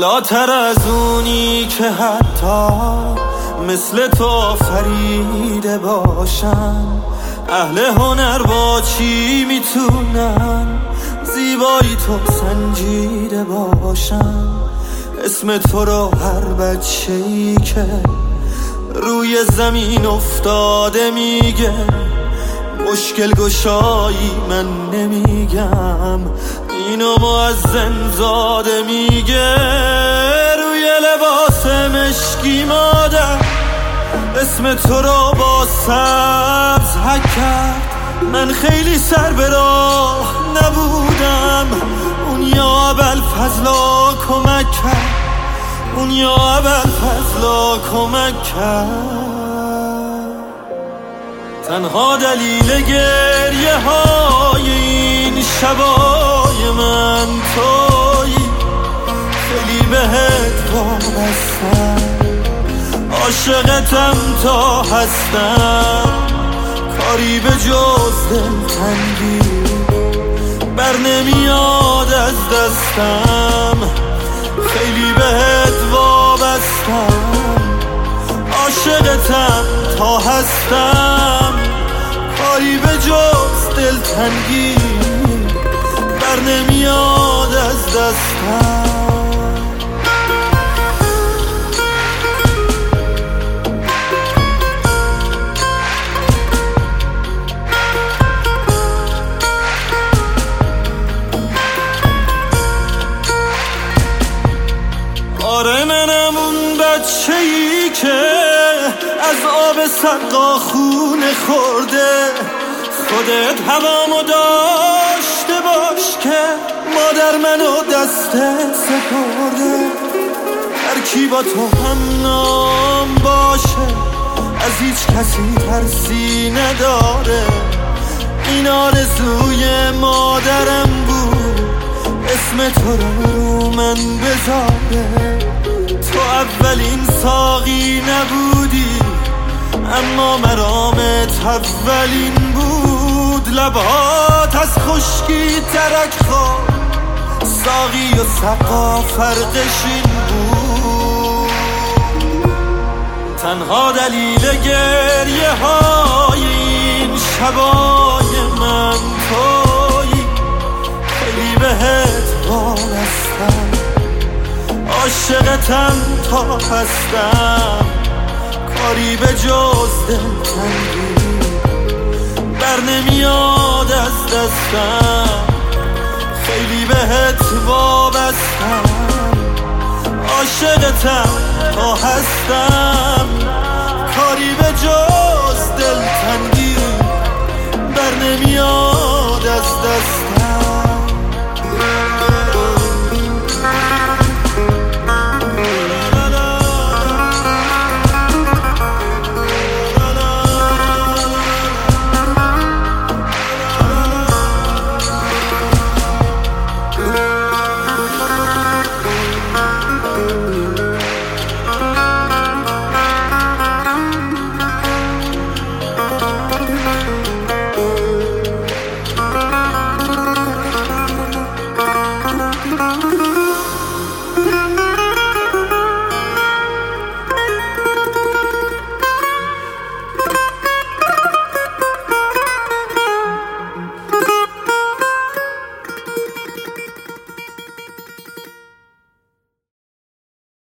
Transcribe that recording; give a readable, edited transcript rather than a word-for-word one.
بالاتر از اونی که حتی مثل تو فریده باشن. اهل هنر با چی میتونن زیبایی تو سنجیده باشن؟ اسم تو رو هر بچه‌ای که روی زمین افتاده میگه. مشکل گشایی من نمیگم، اینو مؤذن زاده میگه. روی لباس مشکی مادر اسم تو رو با سبز حک کرد. من خیلی سر به راه نبودم، اون یا ابوالفضلا کمک کرد، اون یا ابوالفضلا کمک کرد. تنها دلیل گریه های این شبای من تویی، خیلی بهت وابستم، عاشقتم تا هستم. کاری به جز دلتنگی بر نمیاد از دستم، خیلی بهت وابستم، عاشقتم تا هستم. کاری به جز دلتنگی بر نمیاد از دستم. آره منم اون بچه‌ای که از آب سقا خونه خورده. خودت هوامو داشته باش که مادر منو دستت سپرده. هر کی با تو هم نام باشه از هیچ کسی ترسی نداره. این آرزوی مادرم بود اسم تو رو من بذاره. تو اولین ساقی نبودی اما مرامت اولین بود. لبهات از خشکی ترک خواه، ساقی و سقا فرقش این بود. تنها دلیل گریه های این شبای من تویی، خیلی بهت وابستم، عاشقتم تا هستم. کاری به جز دلتنگی بر نمیاد از دستم، خیلی بهت وابستم، عاشقتم تا هستم. کاری به جز دلتنگی بر نمیاد از دستم.